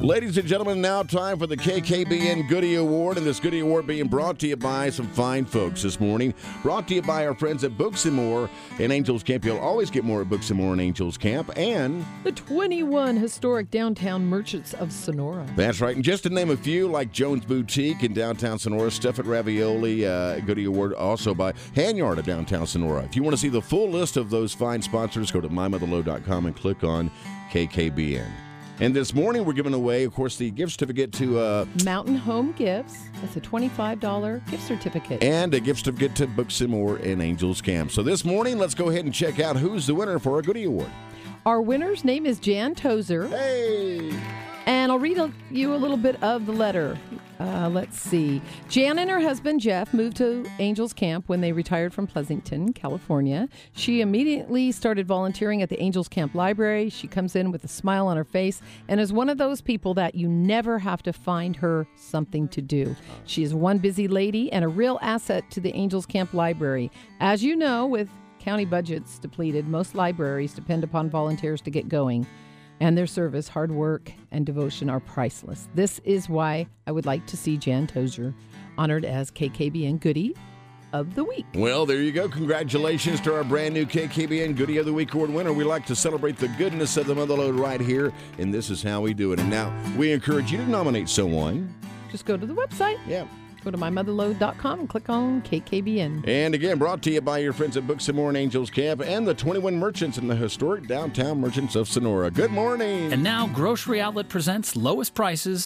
Ladies and gentlemen, now time for the KKBN Goodie Award, and this Goodie Award being brought to you by some fine folks this morning. Brought to you by our friends at Books & More in Angels Camp. You'll always get more at Books & More in Angels Camp, and the 21 historic downtown merchants of Sonora. That's right, and just to name a few, like Jones Boutique in downtown Sonora, Stuff at Ravioli, Goodie Award also by Hanyard of downtown Sonora. If you want to see the full list of those fine sponsors, go to mymotherload.com and click on KKBN. And this morning, we're giving away, of course, the gift certificate to Mountain Home Gifts. That's a $25 gift certificate. And a gift certificate to Books & More in Angels Camp. So this morning, let's go ahead and check out who's the winner for our Goodie Award. Our winner's name is Jan Tozer. Hey! And I'll read you a little bit of the letter. Let's see. Jan and her husband, Jeff, moved to Angels Camp when they retired from Pleasanton, California. She immediately started volunteering at the Angels Camp Library. She comes in with a smile on her face and is one of those people that you never have to find her something to do. She is one busy lady and a real asset to the Angels Camp Library. As you know, with county budgets depleted, most libraries depend upon volunteers to get going. And their service, hard work, and devotion are priceless. This is why I would like to see Jan Tozer honored as KKBN Goodie of the Week. Well, there you go. Congratulations to our brand new KKBN Goodie of the Week award winner. We like to celebrate the goodness of the Motherlode right here, and this is how we do it. And now we encourage you to nominate someone. Just go to the website. Yeah. Go to mymotherlode.com and click on KKBN. And again, brought to you by your friends at Books & More in Angels Camp and the 21 merchants in the historic downtown merchants of Sonora. Good morning. And now Grocery Outlet presents lowest prices,